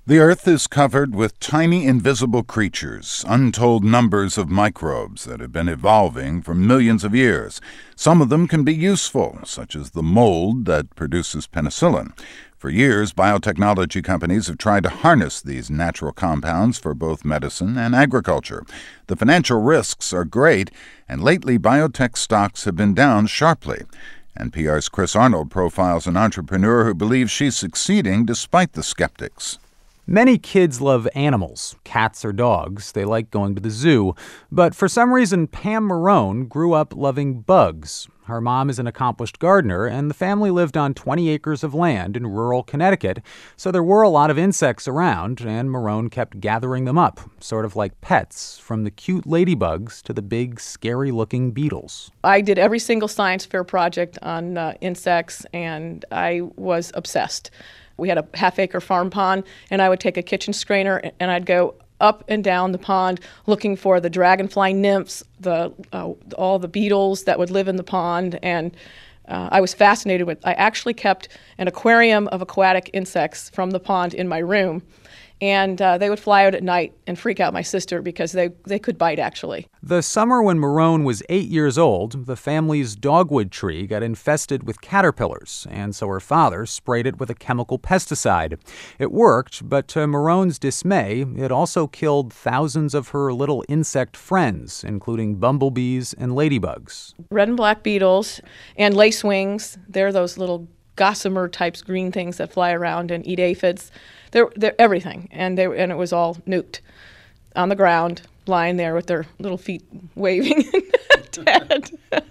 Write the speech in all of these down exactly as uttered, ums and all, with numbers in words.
The Earth is covered with tiny invisible creatures, untold numbers of microbes that have been evolving for millions of years. Some of them can be useful, such as the mold that produces penicillin. For years, biotechnology companies have tried to harness these natural compounds for both medicine and agriculture. The financial risks are great, and lately biotech stocks have been down sharply. N P R's Chris Arnold profiles an entrepreneur who believes she's succeeding despite the skeptics. Many kids love animals, cats or dogs. They like going to the zoo. But for some reason, Pam Marone grew up loving bugs. Her mom is an accomplished gardener, and the family lived on twenty acres of land in rural Connecticut, so there were a lot of insects around, and Marone kept gathering them up, sort of like pets, from the cute ladybugs to the big, scary-looking beetles. I did every single science fair project on uh, insects, and I was obsessed. We had a half-acre farm pond, and I would take a kitchen strainer, and I'd go up and down the pond looking for the dragonfly nymphs, the uh, all the beetles that would live in the pond, and uh, I was fascinated with. I actually kept an aquarium of aquatic insects from the pond in my room, and uh, they would fly out at night and freak out my sister because they, they could bite, actually. The summer when Marone was eight years old, the family's dogwood tree got infested with caterpillars, and so her father sprayed it with a chemical pesticide. It worked, but to Marone's dismay, it also killed thousands of her little insect friends, including bumblebees and ladybugs. Red and black beetles and lacewings, they're those little gossamer types, green things that fly around and eat aphids. They're, they're everything, and they and it was all nuked on the ground, lying there with their little feet waving, dead.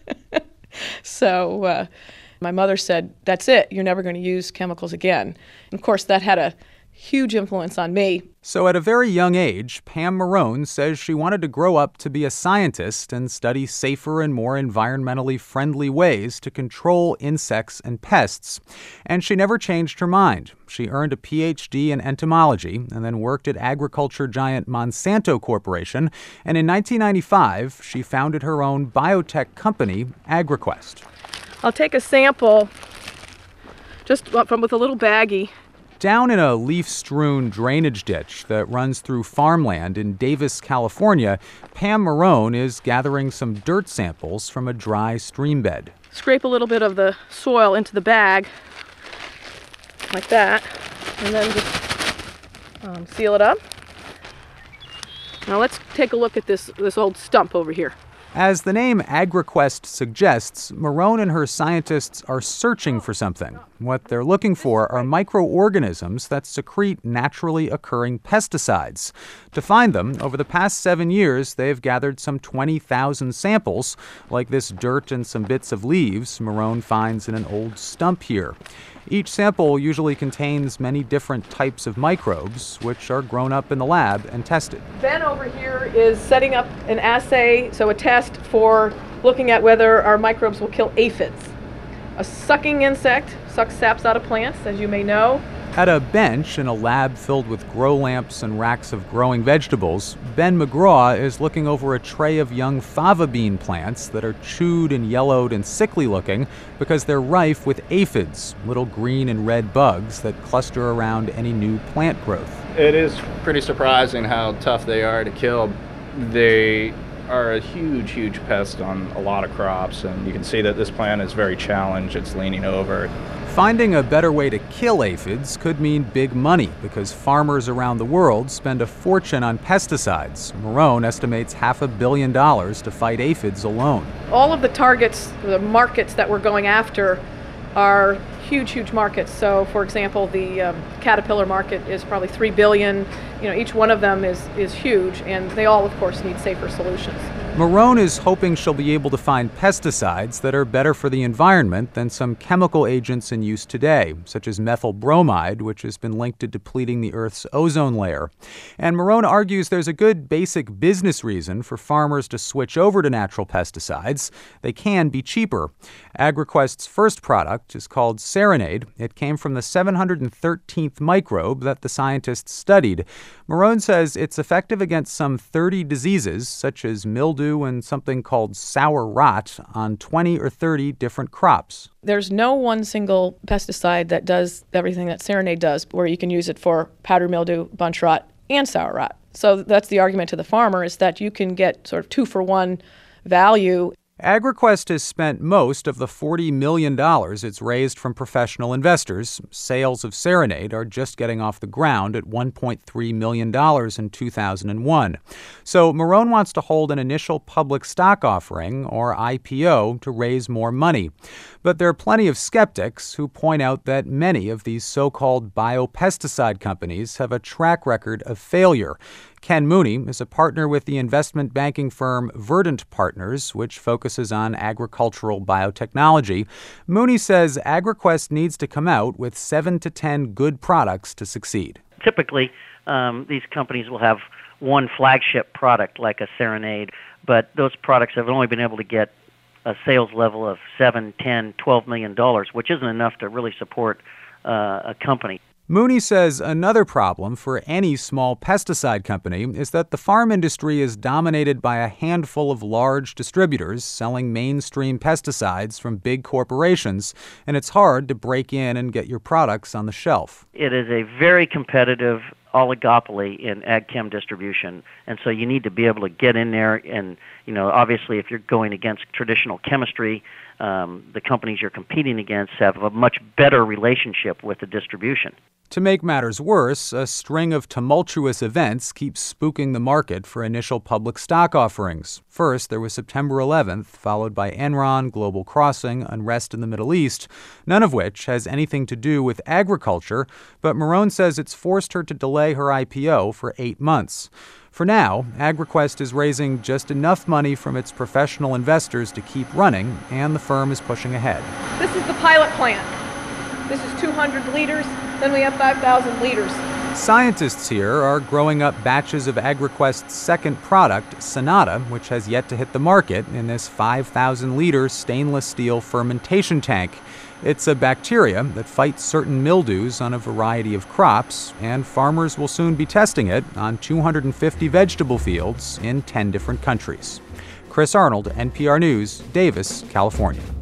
So uh, my mother said, "That's it. You're never going to use chemicals again." And of course, that had a huge influence on me. So at a very young age, Pam Marone says she wanted to grow up to be a scientist and study safer and more environmentally friendly ways to control insects and pests. And she never changed her mind. She earned a P H D in entomology and then worked at agriculture giant Monsanto Corporation. And in nineteen ninety-five, she founded her own biotech company, AgriQuest. I'll take a sample just from with a little baggie. Down in a leaf-strewn drainage ditch that runs through farmland in Davis, California, Pam Marone is gathering some dirt samples from a dry stream bed. Scrape a little bit of the soil into the bag, like that, and then just um, seal it up. Now let's take a look at this, this old stump over here. As the name AgriQuest suggests, Marone and her scientists are searching for something. What they're looking for are microorganisms that secrete naturally occurring pesticides. To find them, over the past seven years, they've gathered some twenty thousand samples, like this dirt and some bits of leaves Marone finds in an old stump here. Each sample usually contains many different types of microbes, which are grown up in the lab and tested. Ben over here is setting up an assay, so a test for looking at whether our microbes will kill aphids. A sucking insect sucks saps out of plants, as you may know. At a bench in a lab filled with grow lamps and racks of growing vegetables, Ben McGraw is looking over a tray of young fava bean plants that are chewed and yellowed and sickly looking because they're rife with aphids, little green and red bugs that cluster around any new plant growth. It is pretty surprising how tough they are to kill. They are a huge, huge pest on a lot of crops, and you can see that this plant is very challenged. It's leaning over. Finding a better way to kill aphids could mean big money because farmers around the world spend a fortune on pesticides. Marone estimates half a billion dollars to fight aphids alone. All of the targets, the markets that we're going after are huge, huge markets. So, for example, the um, caterpillar market is probably three billion dollars. You know, each one of them is, is huge, and they all, of course, need safer solutions. Marone is hoping she'll be able to find pesticides that are better for the environment than some chemical agents in use today, such as methyl bromide, which has been linked to depleting the Earth's ozone layer. And Marone argues there's a good basic business reason for farmers to switch over to natural pesticides. They can be cheaper. AgriQuest's first product is called Serenade. It came from the seven hundred thirteenth microbe that the scientists studied. Marone says it's effective against some thirty diseases, such as mildew, mildew and something called sour rot on twenty or thirty different crops. There's no one single pesticide that does everything that Serenade does, where you can use it for powdery mildew, bunch rot, and sour rot. So that's the argument to the farmer, is that you can get sort of two for one value. AgriQuest has spent most of the forty million dollars it's raised from professional investors. Sales of Serenade are just getting off the ground at one point three million dollars in two thousand one. So Marrone wants to hold an initial public stock offering, or I P O, to raise more money. But there are plenty of skeptics who point out that many of these so-called biopesticide companies have a track record of failure. Ken Mooney is a partner with the investment banking firm Verdant Partners, which focuses on agricultural biotechnology. Mooney says AgriQuest needs to come out with seven to ten good products to succeed. Typically, um, these companies will have one flagship product like a Serenade, but those products have only been able to get a sales level of seven, ten, twelve million dollars, which isn't enough to really support uh, a company. Mooney says another problem for any small pesticide company is that the farm industry is dominated by a handful of large distributors selling mainstream pesticides from big corporations, and it's hard to break in and get your products on the shelf. It is a very competitive oligopoly in ag chem distribution, and so you need to be able to get in there and, you know, obviously if you're going against traditional chemistry, um, the companies you're competing against have a much better relationship with the distribution. To make matters worse, a string of tumultuous events keeps spooking the market for initial public stock offerings. First, there was September eleventh, followed by Enron, Global Crossing, unrest in the Middle East, none of which has anything to do with agriculture, but Marrone says it's forced her to delay her I P O for eight months. For now, AgriQuest is raising just enough money from its professional investors to keep running, and the firm is pushing ahead. This is the pilot plant. This is two hundred liters, then we have five thousand liters. Scientists here are growing up batches of AgriQuest's second product, Sonata, which has yet to hit the market, in this five thousand liter stainless steel fermentation tank. It's a bacteria that fights certain mildews on a variety of crops, and farmers will soon be testing it on two hundred fifty vegetable fields in ten different countries. Chris Arnold, N P R News, Davis, California.